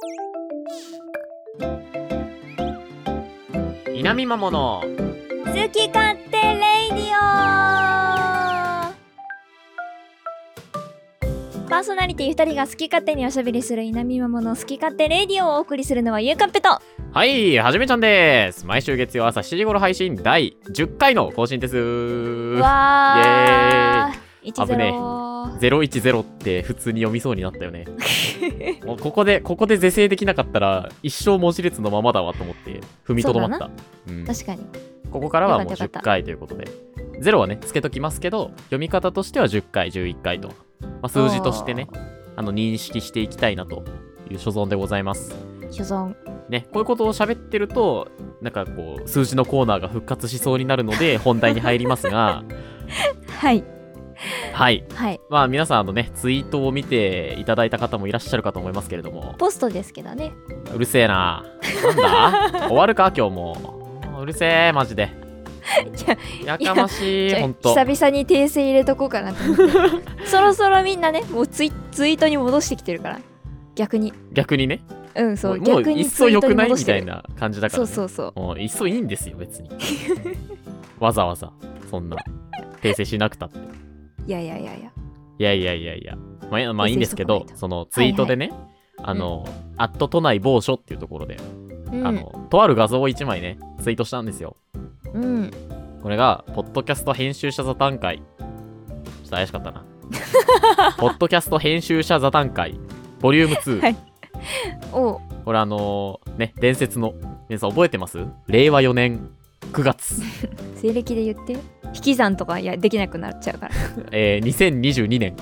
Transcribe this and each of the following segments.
稲見まもの好き勝手レイディオ。パーソナリティ2人が好き勝手におしゃべりする稲見まもの好き勝手レイディオをお送りするのはゆうかっぺと、 はい、はじめちゃんです。毎週月曜朝7時頃配信第10回の更新です。 わー、 危ねえ。010って普通に読みそうになったよね。もうここで是正できなかったら一生文字列のままだわと思って踏みとどまった。 確かに。 ここからはもう10回ということで、0はねつけときますけど、読み方としては10回11回と、数字としてね認識していきたいなという所存でございます。 所存ね、こういうことを喋ってるとなんかこう数字のコーナーが復活しそうになるので本題に入りますがはいはい、 はい、 皆さんツイートを見ていただいた方もいらっしゃるかと思いますけれども、 ポストですけどね。 うるせえな。なんだ終わるか今日も。うるせえマジで。やかましい。ほんと久々に訂正入れとこうかなと思ってそろそろみんなねもうツイートに戻してきてるから。逆にね、そう、 もう逆にいっそ良くないみたいな感じだからね。 そうもういっそいいんですよ別にわざわざそんな訂正しなくたって。いやいやまあいいんですけど、そのツイートでね、アット都内某所っていうところで、とある画像を1枚ねツイートしたんですよ。これがポッドキャスト編集者座談会、ちょっと怪しかったなポッドキャスト編集者座談会ボリューム2、はい、これ伝説の、皆さん覚えてます？令和4年9月西暦で言って引き算とかできなくなっちゃうから 2022年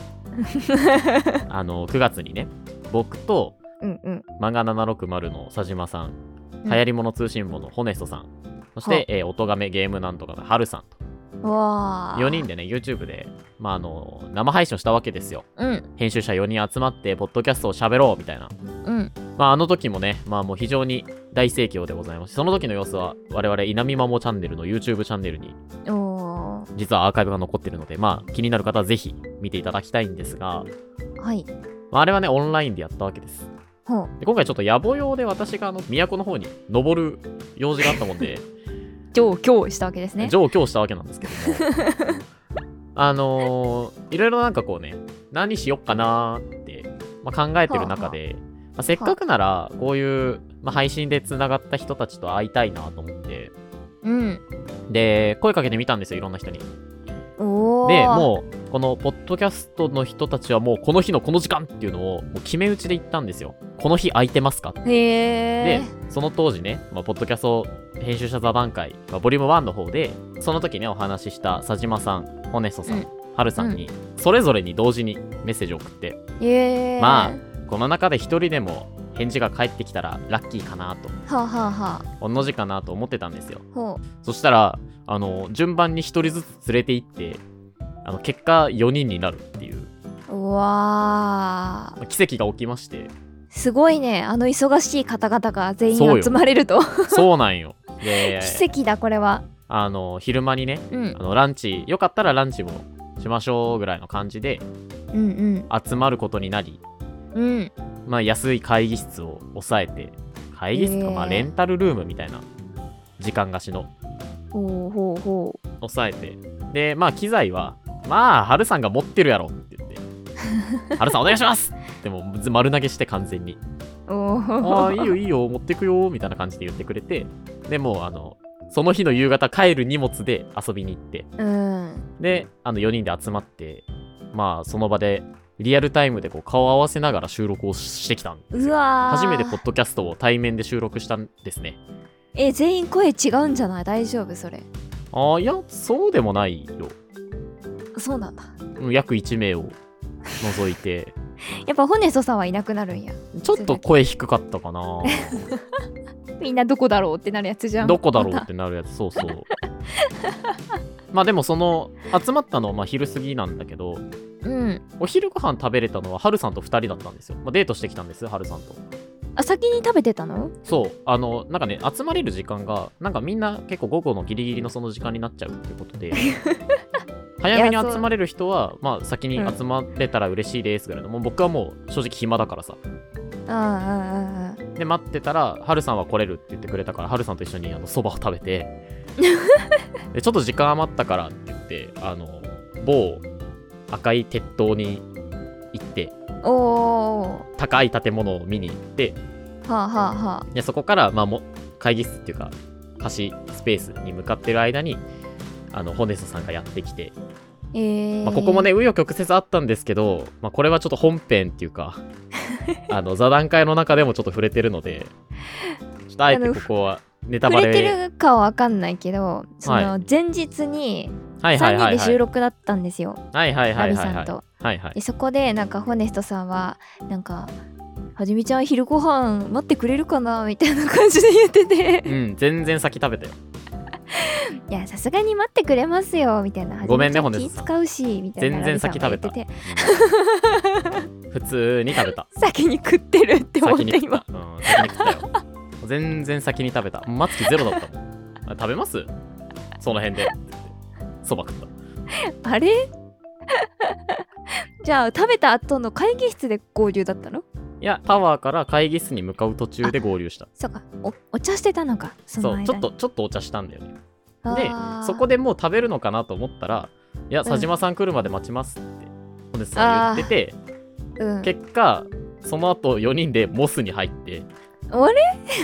9月にね、僕と、漫画760の佐島さん、流行り物通信簿のホネストさん、そして、音亀ゲームなんとかのハルさんと4人でね YouTube で、生配信をしたわけですよ。編集者4人集まってポッドキャストを喋ろうみたいな。あの時もね、もう非常に大盛況でございます。その時の様子は我々稲見まもチャンネルの YouTube チャンネルに実はアーカイブが残ってるので、気になる方はぜひ見ていただきたいんですが、 はい、 あれはねオンラインでやったわけです。で今回ちょっと野暮用で私が都の方に登る用事があったもんで上京したわけですね。 上京したわけなんですけどもいろいろなんかこうね、何しよっかなーって、考えてる中で、せっかくならこういう、配信でつながった人たちと会いたいなと思って、で声かけてみたんですよ、いろんな人に。でもうこのポッドキャストの人たちはもうこの日のこの時間っていうのをもう決め打ちで言ったんですよ。この日空いてますかって。でその当時ね、ポッドキャスト編集者座談会、ボリューム1の方でその時ねお話しした佐島さん、ホネストさん、ハルさんに、それぞれに同時にメッセージを送って、この中で一人でも返事が返ってきたらラッキーかなと、おんの字かなと思ってたんですよ。そしたら順番に一人ずつ連れて行って結果4人になるっていう、奇跡が起きまして。 すごいね、忙しい方々が全員集まれると。 そうなんよ。 奇跡だこれは。 昼間にね、ランチよかったらランチもしましょうぐらいの感じで、集まることになり、安い会議室を抑えて、会議室か、レンタルルームみたいな時間貸しの抑えて、で機材はハルさんが持ってるやろって言ってハルさんお願いしますでも丸投げして完全にいいよ持ってくよみたいな感じで言ってくれて、でもその日の夕方帰る荷物で遊びに行って、で4人で集まって、その場でリアルタイムでこう顔を合わせながら収録をしてきたんですよ。初めてポッドキャストを対面で収録したんですね。 全員声違うんじゃない？大丈夫それ？ いやそうでもないよ。 そうなんだ。 約1名を除いてやっぱホネストさんはいなくなるんや。 ちょっと声低かったかなみんなどこだろうってなるやつじゃん。 どこだろうってなるやつ、そうそうでもその集まったのは昼過ぎなんだけど、お昼ご飯食べれたのはハルさんと2人だったんですよ。デートしてきたんです、ハルさんと。 先に食べてたの？ そうなんかね集まれる時間がなんかみんな結構午後のギリギリのその時間になっちゃうっていうことで早めに集まれる人は先に集まれたら嬉しいですぐらいの、もう僕はもう正直暇だからさ、 で待ってたらハルさんは来れるって言ってくれたから、ハルさんと一緒にそばを食べてでちょっと時間余ったからって言って某赤い鉄塔に行って、高い建物を見に行って、でそこから会議室っていうか貸しスペースに向かってる間にホネストさんがやってきて、ここもね紆余曲折あったんですけど、これはちょっと本編っていうか座談会の中でもちょっと触れてるので、ちょっとあえてここはネタバレ触れてるかは分かんないけど、その前日に3人で収録だったんですよ、ラビさんと。でそこでなんかホネストさんはなんかはじめちゃん昼ご飯待ってくれるかなみたいな感じで言ってて全然先食べたよいやさすがに待ってくれますよみたいな。 ごめんねホネストさん、 気使うしみたいな。 全然先食べた、普通に食べた。 先に食ってるって思って今。 先に食ったよ全然先に食べた。待つ気ゼロだったもん食べますその辺でそば食った。 あれじゃあ食べた後の会議室で合流だったの？ いやタワーから会議室に向かう途中で合流した。 そうか、お茶してたのか。その間にそうちょっとお茶したんだよね。でそこでもう食べるのかなと思ったら、いや佐島さん来るまで待ちますってホネスさん言ってて、結果その後4人でモスに入って、 あれ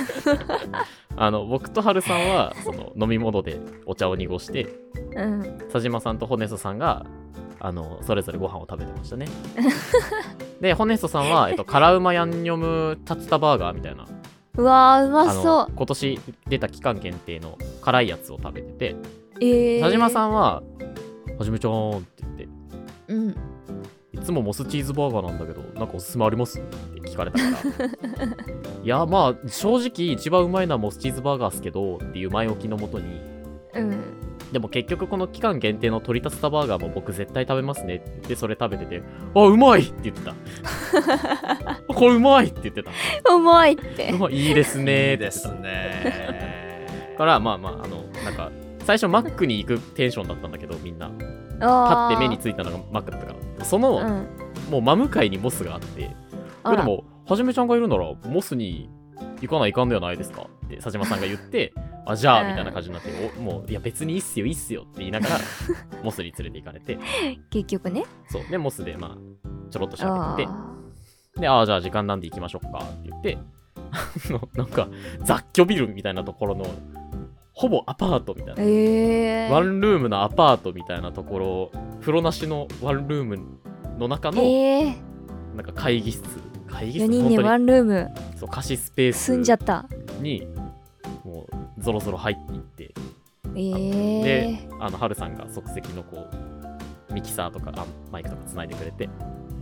僕とハルさんはその飲み物でお茶を濁して、佐島さんとホネストさんがそれぞれご飯を食べてましたねでホネストさんは、辛うまヤンニョムタツタバーガーみたいな、 うわーうまそう。 今年出た期間限定の辛いやつを食べてて、佐島さんははじめちゃんって言って、いつもモスチーズバーガーなんだけどなんかおすすめありますって聞かれたからいや正直一番うまいのはモスチーズバーガーっすけどっていう前置きのもとに、でも結局この期間限定の鶏タツタバーガーも僕絶対食べますねって言ってそれ食べてて、うまいって言ってたこれうまいって言ってた。 うまいっていいですねーですねからなんか最初マックに行くテンションだったんだけど、みんなパッて目についたのがマックだったから、その、もう真向かいにモスがあって、でもはじめちゃんがいるならモスに行かないかんではないですかって佐島さんが言ってじゃあみたいな感じになって、もういや別にいいっすよって言いながらモスに連れて行かれて結局ね。 そうでモスでちょろっと喋って、でじゃあ時間なんで行きましょうかって言ってなんか雑居ビルみたいなところのほぼアパートみたいな、ワンルームのアパートみたいなところ、風呂なしのワンルームの中の、なんか会議室 4人にワンルーム、 そう貸しスペース住んじゃったにもうゾロゾロ入っていって、でハルさんが即席のミキサーとかマイクとかつないでくれて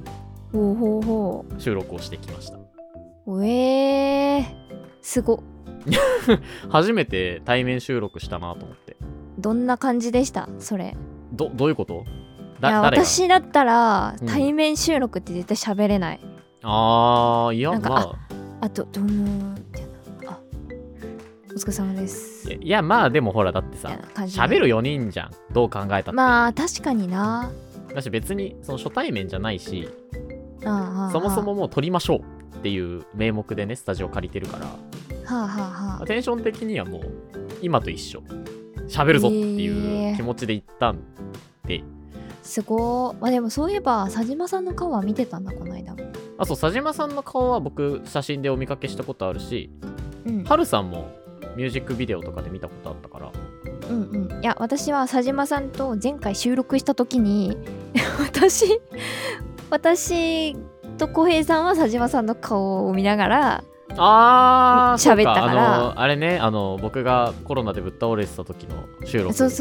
収録をしてきました。 すご初めて対面収録したなと思って。 どんな感じでしたそれ？ どういうこと？ いや私だったら対面収録って絶対喋れない。 いやあとどうもみたいな、お疲れ様です。 いやでもほらだってさ喋る4人じゃん、どう考えたって。 確かにな。 だし別にその初対面じゃないし、そもそももう撮りましょうっていう名目でねスタジオ借りてるから、テンション的にはもう今と一緒、喋るぞっていう気持ちで行ったんで、 すごー。でもそういえば佐島さんの顔は見てたんだこの間。 そう佐島さんの顔は僕写真でお見かけしたことあるし、ハルさんもミュージックビデオとかで見たことあったから。 いや私は佐島さんと前回収録した時に私と小平さんは佐島さんの顔を見ながら喋ったから、 あれね、僕がコロナでぶっ倒れてた時の収録。 そう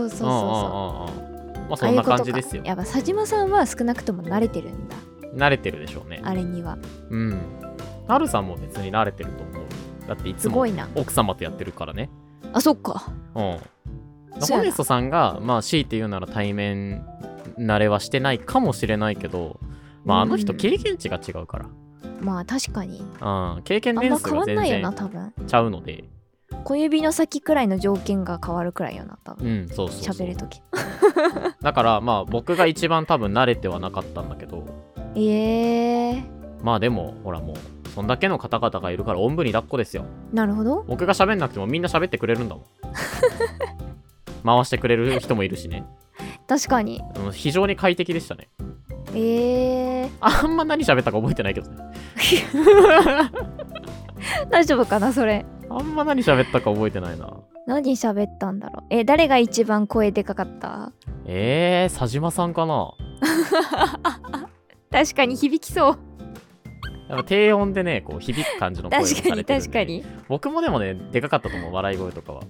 そんな感じですよ。 やっぱ佐島さんは少なくとも慣れてるんだ。 慣れてるでしょうね、 あれには。 ハルさんも別に慣れてると思う。だっていつも奥様とやってるからね。 そっか。 ホネストさんが強いて言うなら対面慣れはしてないかもしれないけど、あの人経験値が違うから。 確かに。 経験年数が全然ちゃうので、 小指の先くらいの条件が変わるくらいよな多分。 そう喋るとき。 だから僕が一番多分慣れてはなかったんだけど。でもほらもうそんだけの方々がいるからおんぶに抱っこですよ。 なるほど。 僕が喋んなくてもみんな喋ってくれるんだもん。回してくれる人もいるしね。 確かに。 非常に快適でしたね。あんま何喋ったか覚えてないけどね。 大丈夫かなそれ。 あんま何喋ったか覚えてないな。 何喋ったんだろう。誰が一番声でかかった？ 佐島さんかな。 確かに響きそう。 やっぱ低音でね、こう響く感じの声をされてるんで。 確かに。 僕もでもね、でかかったと思う、笑い声とかは。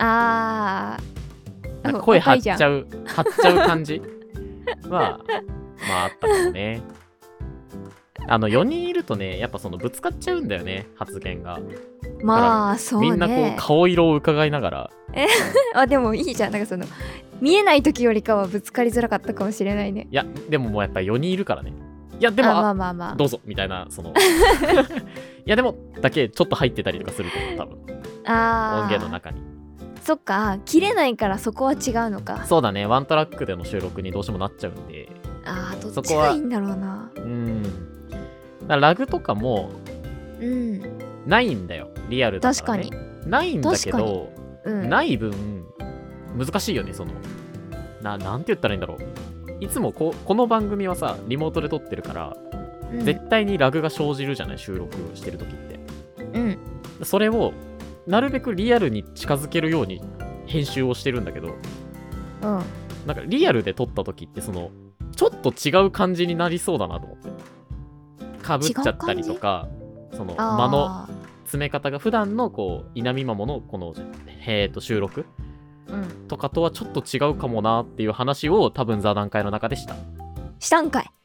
なんか声張っちゃう感じは、まああったかもね。4人いるとね、やっぱぶつかっちゃうんだよね、発言が。 まあ、そうね。 みんなこう、顔色を伺いながら。でもいいじゃん。なんか見えない時よりかはぶつかりづらかったかもしれないね。 いや、でももうやっぱ4人いるからね。いや、でも、 まあ。 どうぞ、みたいな、いや、でも、だけちょっと入ってたりとかすると思う、多分。音源の中に。 そっか、切れないからそこは違うのか。 そうだね、ワントラックでの収録にどうしてもなっちゃうんで。 どっちがいいんだろうな。 ラグとかも、ないんだよ、リアルだからね。 確かに。 ないんだけど、ない分、難しいよね、なんて言ったらいいんだろう。いつもこの番組はさ、リモートで撮ってるから、絶対にラグが生じるじゃない、収録してる時って。それを、なるべくリアルに近づけるように編集をしてるんだけど、なんかリアルで撮った時ってちょっと違う感じになりそうだなと思って。かぶっちゃったりとか、間の詰め方が普段のこう稲見マモのこの収録、とかとはちょっと違うかもなっていう話を多分座談会の中でしたんかい。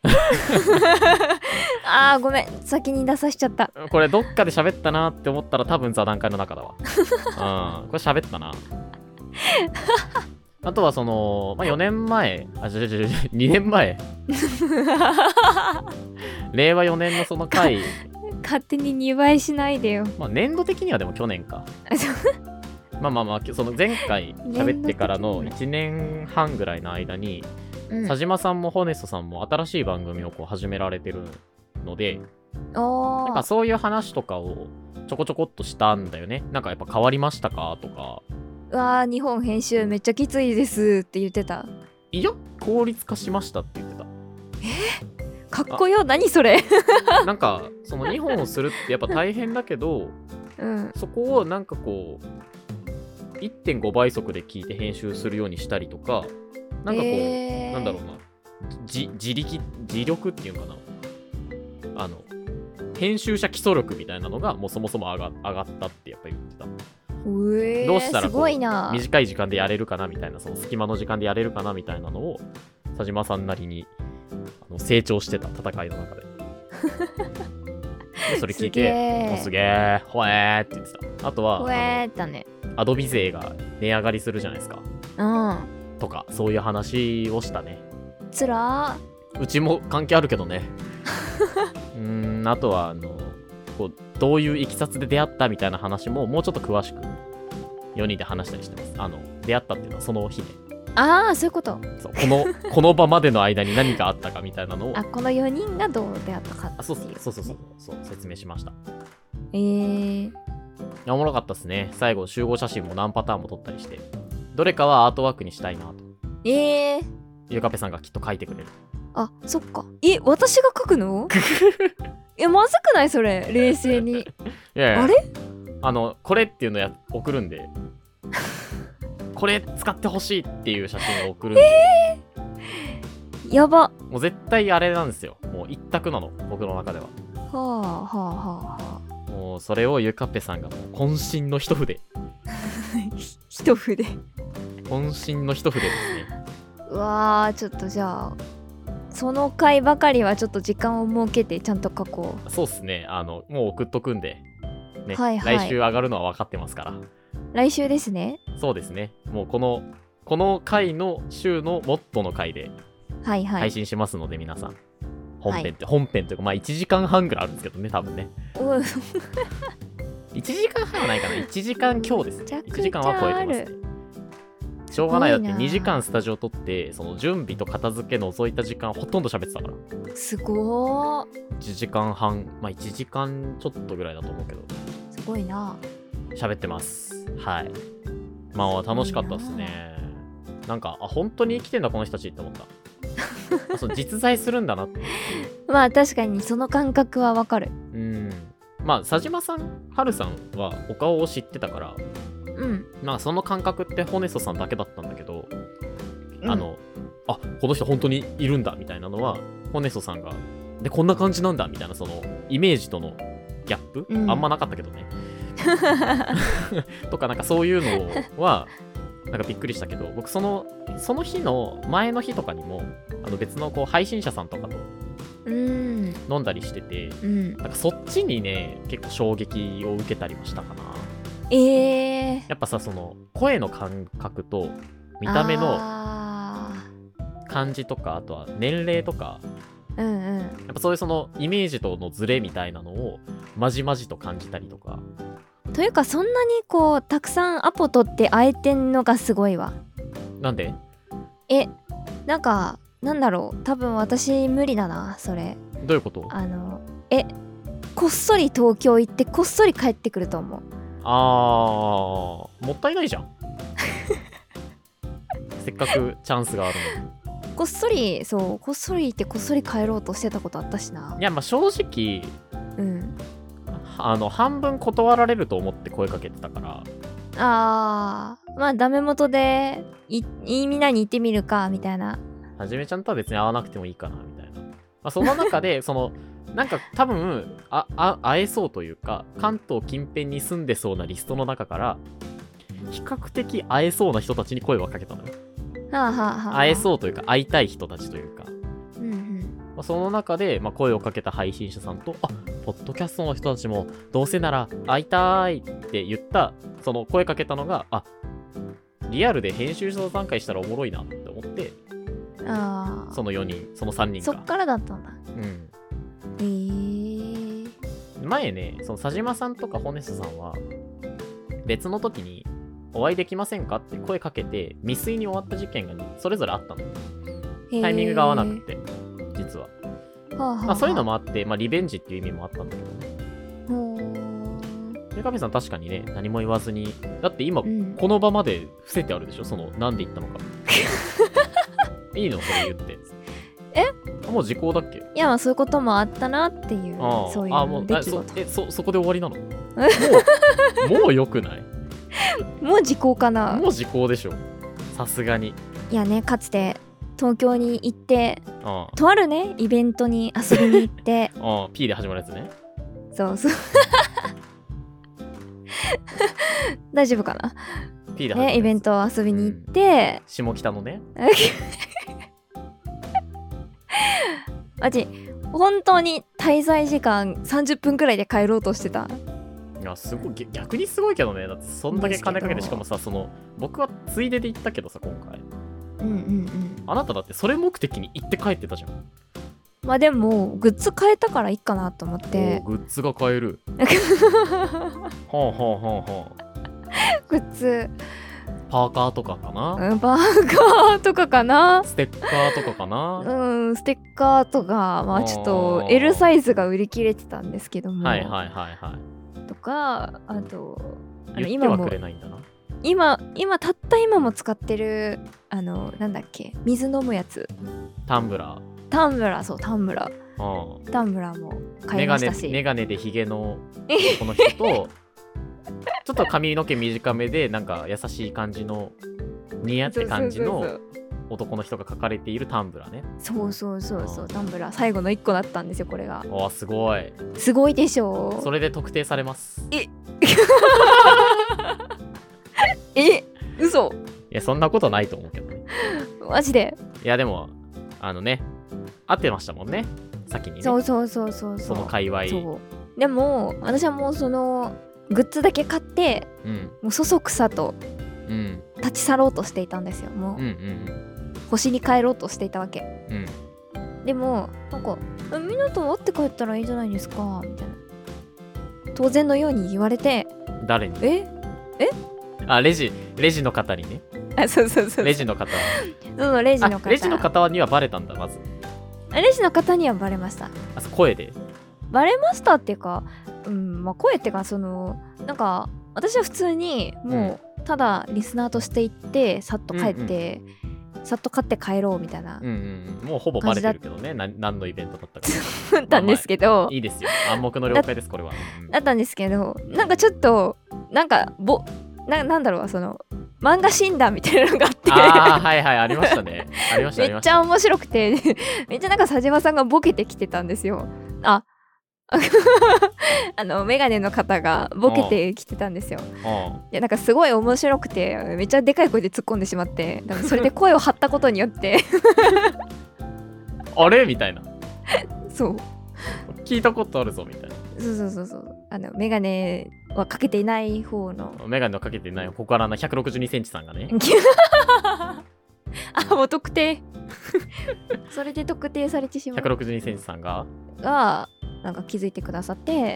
ごめん、先に出さしちゃった。 これどっかで喋ったなって思ったら多分座談会の中だわ。これ喋ったな。あとは4年前、2年前。令和4年のその回。 勝手に2倍しないでよ。 年度的にはでも去年か。まあ、前回喋ってからの1年半ぐらいの間に、佐島さんもホネストさんも新しい番組をこう始められてるので、なんかそういう話とかをちょこちょこっとしたんだよね。なんかやっぱ変わりましたかとか。 日本編集めっちゃきついですって言ってた。 いや、効率化しましたって言ってた。かっこよ、何それ。 なんか2本をするってやっぱ大変だけど、そこをなんかこう 1.5 倍速で聞いて編集するようにしたりとか、なんかこう、なんだろうな、自力っていうのかな、編集者基礎力みたいなのがもうそもそも上がったってやっぱり言ってた。どうしたらこう短い時間でやれるかなみたいな、隙間の時間でやれるかなみたいなのを佐島さんなりに成長してた、戦いの中で。でそれ聞いて、すげえ、ほえーって言ってた。あとは、アドビ税が値上がりするじゃないですか。とか、そういう話をしたね。 つらー。うちも関係あるけどね。あとは、こうどういういきさつで出会ったみたいな話ももうちょっと詳しく4人で話したりしてます。出会ったっていうのはその日で。 そういうこと。 そう、この場までの間に何があったかみたいなのを。 この4人がどう出会ったかっていう。 そう説明しました。 おもろかったっすね。最後集合写真も何パターンも撮ったりして、どれかはアートワークにしたいなと。ゆかぺさんがきっと書いてくれる。 そっか。私が書くの？まずくないそれ、冷静に。 いやあれこれっていうの送るんで。これ使ってほしいっていう写真を送るんで。 やば。 もう絶対あれなんですよ。もう一択なの、僕の中では。もうそれをゆかぺさんが渾身の一筆。 一筆。 渾身の一筆ですね。 ちょっとじゃあその回ばかりはちょっと時間を設けてちゃんと書こう。 そうっすね。もう送っとくんで、ね、 来週上がるのは分かってますから。 来週ですね。 そうですね。もうこの回の週のモットーの回で配信しますので、皆さん本編というか1時間半ぐらいあるんですけどね、多分ね。1時間半はないかな。1時間強ですね。1時間は超えてますね。 しょうがない。だって2時間スタジオ撮って、その準備と片付け除いた時間ほとんど喋ってたから。 すごー。 1時間半、まあ1時間ちょっとぐらいだと思うけど。 すごいな。 喋ってます。はい。まあ楽しかったですね。なんか、本当に生きてんだこの人たちって思った。そう実在するんだなって。 まあ確かにその感覚はわかる。 まあ佐島さん、はるさんはお顔を知ってたから、まあその感覚ってホネストさんだけだったんだけど、この人本当にいるんだみたいなのはホネストさんがでこんな感じなんだみたいな、そのイメージとのギャップ、あんまなかったけどねとかなんかそういうのはなんかびっくりしたけど、僕その日の前の日とかにも別のこう配信者さんとかと飲んだりしてて、なんかそっちにね結構衝撃を受けたりもしたかな。やっぱさ、その声の感覚と見た目の感じとか、あとは年齢とか、やっぱそういうそのイメージとのズレみたいなのをまじまじと感じたりとか。 というかそんなにこうたくさんアポ取って会えてんのがすごいわ。 なんで？ なんかなんだろう、多分私無理だなそれ。 どういうこと？ こっそり東京行ってこっそり帰ってくると思う。 もったいないじゃんせっかくチャンスがあるのに。 こっそり行ってこっそり帰ろうとしてたことあったしな。 いやまあ正直半分断られると思って声かけてたから。まあダメ元でみんなに行ってみるかみたいな。 はじめちゃんとは別に会わなくてもいいかなみたいな。その中でそのなんか多分会えそうというか、関東近辺に住んでそうなリストの中から比較的会えそうな人たちに声をかけたのよ。会えそうというか会いたい人たちというか、その中で、声をかけた配信者さんと、ポッドキャストの人たちもどうせなら会いたいって言った、その声かけたのが、リアルで編集者参加したらおもろいなって思って、その4人、その3人が。 そっからだったんだ。 前ね、その佐島さんとかホネストさんは別の時にお会いできませんかって声かけて未遂に終わった事件がそれぞれあったの。タイミングが合わなくて、実は。そういうのもあって、リベンジっていう意味もあったんだけどね。で、カメさん確かにね、何も言わずに、だって今、この場まで伏せてあるでしょ、その、なんで言ったのか。いいのそれ言って。もう時効だっけ？ いや、そういうこともあったなっていう、そういう出来事。そこで終わりなの？もう良くない？ もう時効かな？ もう時効でしょ。さすがに。 いやね、かつて東京に行って、とあるね、イベントに遊びに行って。 P で始まるやつね。 そう。大丈夫かな？ P で始まるやつ。 イベント遊びに行って。 下北のね。 マジ本当に滞在時間30分くらいで帰ろうとしてた。 いやすごい、逆にすごいけどね。だってそんだけ金かけて、しかもさ、その僕はついでで行ったけどさ、今回。あなただってそれ目的に行って帰ってたじゃん。 でもグッズ買えたからいいかなと思って。 グッズが買える。 グッズパーカーとかかな？ パーカーとかかな？ ステッカーとかかな？ ステッカーとか、ちょっと L サイズが売り切れてたんですけども。とか、あと、 今もくれないんだな。 今たった今も使ってる、なんだっけ、水飲むやつ。 タンブラー、そう、タンブラーも買いましたし。 メガネでヒゲのこの人と、ちょっと髪の毛短めでなんか優しい感じの似合って感じの男の人が書かれているタンブラーね。そう、 タンブラー最後の1個だったんですよ、これが。 すごい。 すごいでしょ。 それで特定されます。 嘘。 いや、そんなことないと思うけどね。 マジで。 いや、でも会ってましたもんね、先にね。 そう。その界隈。 でも私はもうそのグッズだけ買って、もうそそくさと立ち去ろうとしていたんですよ。もう、星に帰ろうとしていたわけ。でもなんかみんなと会って帰ったらいいじゃないですかみたいな当然のように言われて。 誰に？レジの方にね。 そうそうそう。 レジの方。 そうレジの方。 レジの方にはバレたんだ、まず。 レジの方にはバレました。 声でバレましたっていうか、まあ声っていうか、なんか私は普通にもうただリスナーとして行ってさっと帰って、さっと買って帰ろうみたいな、 もうほぼバレてるけどね、何のイベントだったかだったんですけど、 いいですよ、暗黙の了解です、これは。 だったんですけど、なんかちょっとなんかなんだろう、漫画診断みたいなのがあって、 はいはい、ありましたね。ありました。 めっちゃ面白くてめっちゃなんか佐島さんがボケてきてたんですよ。メガネの方がボケてきてたんですよ。でなんかすごい面白くて、めっちゃでかい声で突っ込んでしまって、それで声を張ったことによってあれみたいな。 そう聞いたことあるぞみたいな。 そうメガネはかけていない方の、 メガネをかけていない小柄な162センチさんがねもう特定それで特定されてしまう。 162センチさんがなんか気づいてくださって、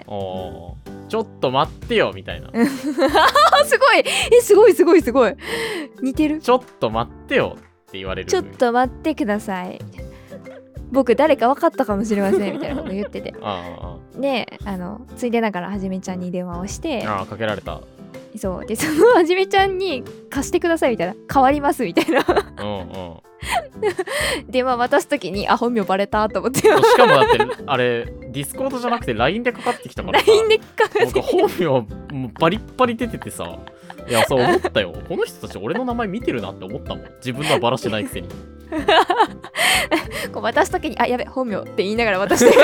ちょっと待ってよみたいなすごい似てる。 ちょっと待ってよって言われる。 ちょっと待ってください、僕誰か分かったかもしれませんみたいなこと言っててでついでながらはじめちゃんに電話をして、 かけられた。 そうで、そのはじめちゃんに貸してくださいみたいな、変わりますみたいな電話渡すときに本名バレたと思って、しかもだってあれディスコードじゃなくて LINE でかかってきたからさ、 LINE でかかってきた、 本名もうバリッバリ出ててさ、いやそう思ったよこの人たち俺の名前見てるなって思ったもん、自分のはバラしてないくせにこう渡すときにやべ本名って言いながら渡して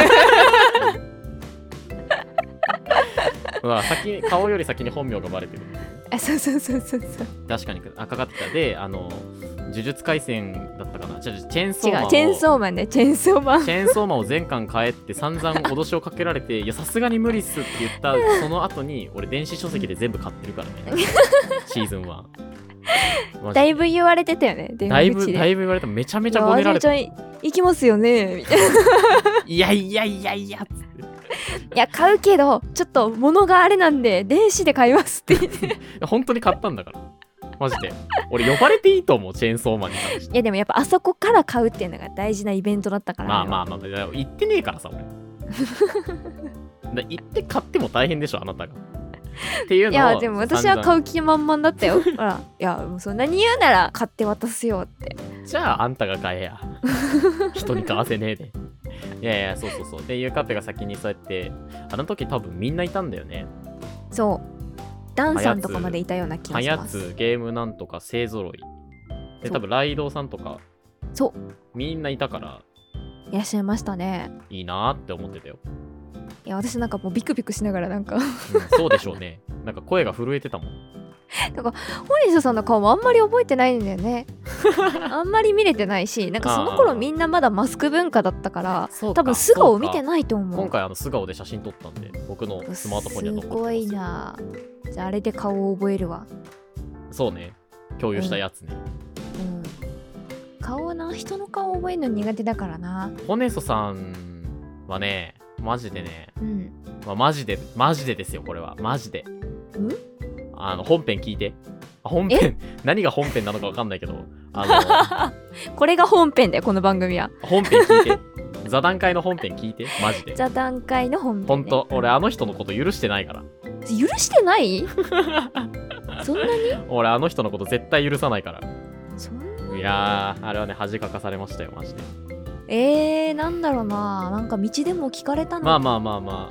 顔より先に本名がバレてる。 そう確かにかかってた。で呪術廻戦だったかな、チェーンソーマンチェーンソーマンを全巻帰って散々脅しをかけられていやさすがに無理っすって言ったその後に俺電子書籍で全部買ってるからねシーズン1 だいぶ言われてたよね。 だいぶ言われた。めちゃめちゃごねられた。 行きますよねみたいないやっつって、 いや買うけどちょっと物があれなんで電子で買いますって言って本当に買ったんだからマジで俺呼ばれていいと思う、チェーンソーマンに関して。 いやでもやっぱあそこから買うっていうのが大事なイベントだったから。 まあ言ってねえからさ俺言って買っても大変でしょあなたがっていうのを。いやでも私は買う気満々だったよほら、いやもうそんなに言うなら買って渡すよって。 じゃああんたが買えや人に買わせねえで。いやそうっていうカペが先にそうやって、あの時多分みんないたんだよね。 そうダンさんとかまでいたような気がします。 はやつゲームなんとか勢ぞろいで、多分ライドウさんとかそうみんないたからいらっしゃいましたね。 いいなーって思ってたよ。 いや私なんかもうビクビクしながらなんかそうでしょうね。なんか声が震えてたもん。 なんか堀下さんの顔もあんまり覚えてないんだよねあんまり見れてないし、なんかその頃みんなまだマスク文化だったから多分素顔見てないと思う。 今回素顔で写真撮ったんで僕のスマートフォンには残ってます。 すごいな。じゃああれで顔を覚えるわ。 そうね、共有したやつね。 顔な、人の顔覚えるの苦手だからな。 ホネソさんはねマジでね、マジでですよこれはマジで。本編聞いて。本編何が本編なのか分かんないけどこれが本編だよこの番組は。 本編聞いて座談会の本編聞いてマジで。 座談会の本編、ね、 ほんと俺あの人のこと許してないから。 許してないそんなに俺あの人のこと絶対許さないから。 そんなに。 いやーあれはね恥かかされましたよマジで。 なんだろうな、なんか道でも聞かれたの。 まあま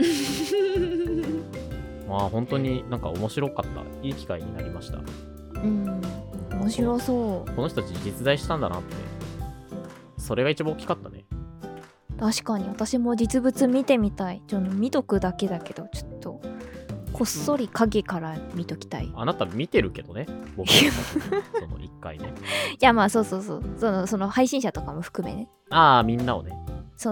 あ本当になんか面白かった、いい機会になりました。 面白そう。 この人たち実在したんだなって、それが一番大きかったね。 確かに私も実物見てみたい。見とくだけだけどちょっとこっそり影から見ときたい。 あなた見てるけどね僕その1回ね。 いやまあそうその配信者とかも含めね。 みんなをね。 そう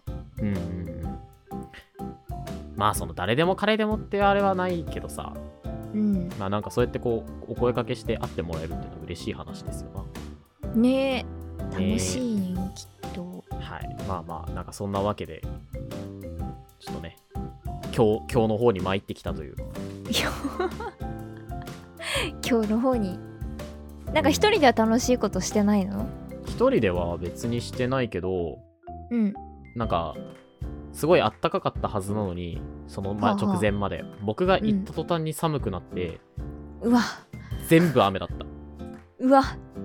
まあその誰でも彼でもってあれはないけどさ、まあなんかそうやってこうお声掛けして会ってもらえるっていうのは嬉しい話ですよな。 ねえ楽しいねきっと。 はい、まあなんかそんなわけでちょっとね今日の方に参ってきたという今日の方になんか一人では楽しいことしてないの？ 一人では別にしてないけど、 うん。 なんかすごいあったかかったはずなのに、その直前まで僕が行った途端に寒くなって、 うわ、 全部雨だった。 うわ、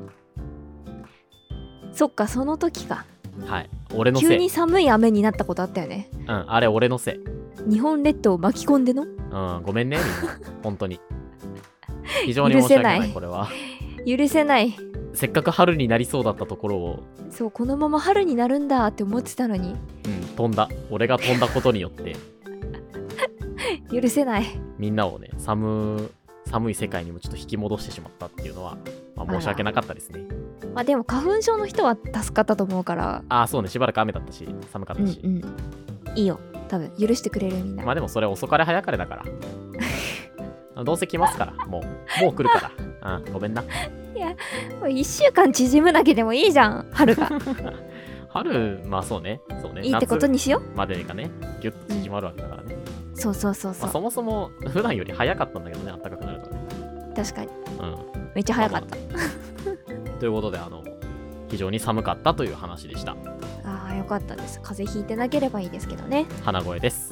そっか、その時か。 はい、俺のせい。 急に寒い雨になったことあったよね。 うん、あれ俺のせい。 日本列島を巻き込んでの。 うん、ごめんねみんな本当に非常に申し訳ない。これは許せない。 せっかく春になりそうだったところを、 そう、このまま春になるんだって思ってたのに、 飛んだ。俺が飛んだことによって許せない。 みんなをね、寒い世界にもちょっと引き戻してしまったっていうのは、申し訳なかったですね。 まあでも花粉症の人は助かったと思うから。 あ、そうね、しばらく雨だったし寒かったし、 いいよ、多分許してくれる。みんな。 まあでもそれ遅かれ早かれだからどうせ来ますから、もう来るからごめんな。 いや、1週間縮むだけでもいいじゃん、春が春、まあそうねいいってことにしよう。までがね、ギュッと縮まるわけだからね。 そう、そもそも普段より早かったんだけどね、暖かくなるとね。 確かに、めっちゃ早かった、 ということで、非常に寒かったという話でした。 ああ、よかったです。風邪ひいてなければいいですけどね。 鼻声です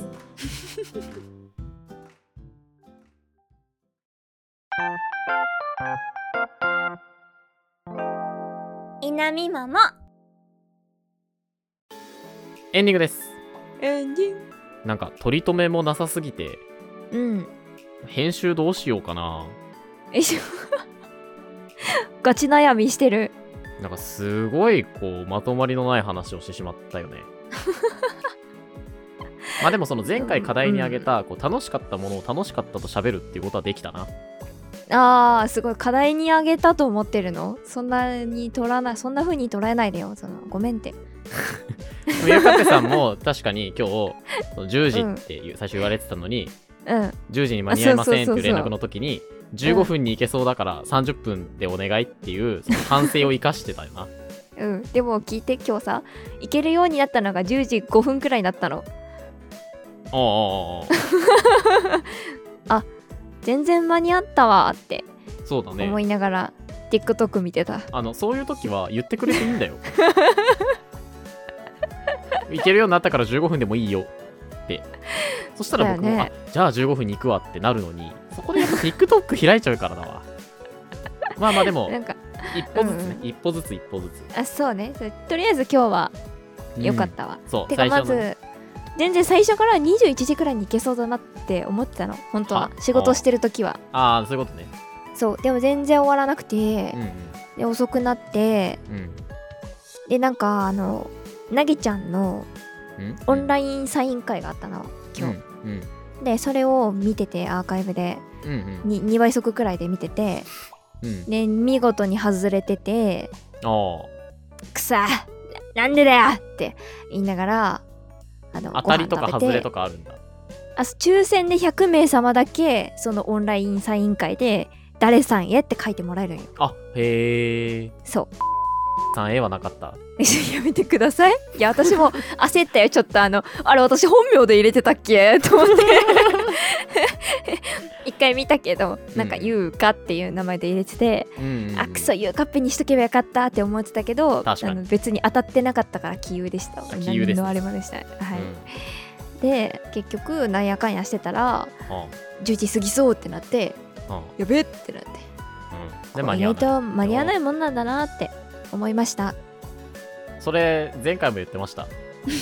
いなみママ。 エンディングです。 エンディング。 なんか取り留めもなさすぎて、編集どうしようかな。 ガチ悩みしてる。 なんかすごいまとまりのない話をしてしまったよねまあでもその前回課題に挙げた、楽しかったものを楽しかったと喋るっていうことはできたな。 あー、すごい。課題に挙げたと思ってるの？そんな風に捉えないでよ。ごめんって。 ゆうかぺさんも確かに今日10時って最初言われてたのに、10時に間に合いませんっていう連絡の時に、15分に行けそうだから30分でお願いっていうその反省を生かしてたよなでも聞いて、今日さ、行けるようになったのが10時5分くらいになったの。あ、全然間に合ったわってそうだね、 思いながら TikTok 見てた。 そういう時は言ってくれていいんだよ行けるようになったから15分でもいいよって。そしたら僕も、じゃあ15分に行くわってなるのに、そこでやっぱ TikTok 開いちゃうからだわまあでもなんか一歩ずつね、一歩ずつあ、そうね。とりあえず今日は良かったわ、 そう。 てかまず全然最初から21時くらいに行けそうだなって思ってたの、本当は。仕事してる時は。 ああ、そういうことね。 そう。でも全然終わらなくて、で遅くなって、でなんかなぎちゃんのオンラインサイン会があったの今日、でそれを見てて、アーカイブで、2倍速くらいで見てて、で見事に外れてて、くさなんでだよって言いながら、 当たりとか外れとかあるんだ。 抽選で100名様だけそのオンラインサイン会で誰さんへって書いてもらえるんよ。 あ、へえ。 そうさんへはなかった。 やめてください。いや、私も焦ったよ。ちょっとあれ私本名で入れてたっけと思って一回見たけど、なんかゆうかっていう名前で入れてて、あ、くそ、ゆうかっぺにしとけばよかったって思ってたけど、別に当たってなかったからキユでした。 キユです、ね、 何のあれまでした。はい、で結局なんやかんやしてたら、10時過ぎそうってなって、やべってなって、で意外と間に合わないもんなんだなって思いました。 それ前回も言ってました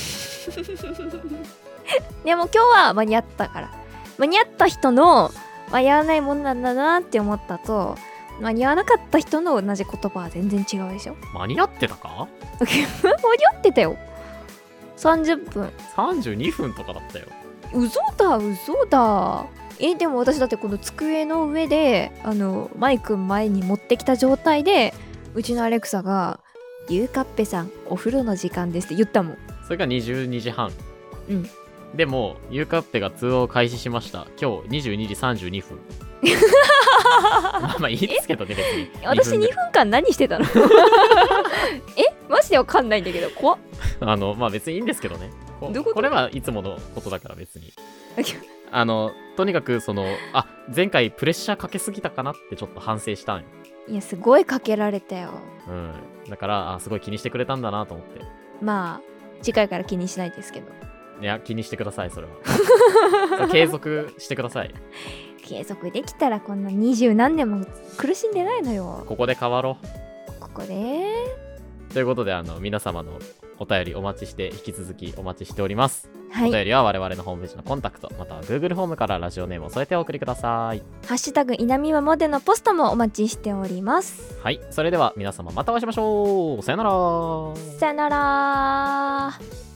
でも今日は間に合ったから、間に合った人の間に合わないもんなんだなって思ったと、間に合わなかった人の同じ言葉は全然違うでしょ。 間に合ってたか間に合ってたよ。30分 32分とかだったよ。 嘘だ。でも私だってこの机の上でマイク前に持ってきた状態で、うちのアレクサがゆうかっぺさんお風呂の時間ですって言ったもん。 それが22時半。でもゆうかっぺが通話を開始しました。今日22時32分まあいいですけどね、別に。 私2分間何してたのマジでわかんないんだけど、怖っ。 まあ別にいいんですけどね。これはいつものことだから別にとにかく前回プレッシャーかけすぎたかなってちょっと反省したんよ。 いやすごいかけられたよ。 だからすごい気にしてくれたんだなと思って。 まあ次回から気にしないですけど。 いや気にしてくださいそれは。継続してください。 継続できたらこんな20何年も苦しんでないのよ。 ここで変わろう。 ここでということで皆様のお便りお待ちして、引き続きお待ちしております。 はい、 お便りは我々のホームページのコンタクトまたは Google フォームからラジオネームを添えてお送りください。 ハッシュタグ稲見まもでのポストもお待ちしております。 はい、それでは皆様またお会いしましょう。さよなら。 さよなら。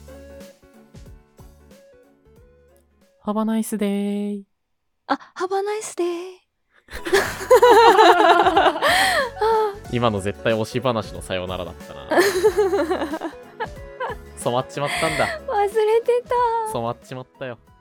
Have a nice day。 Have a nice day。 今の絶対推し話のさよならだったな。染まっちまったんだ。 忘れてた。 染まっちまったよ。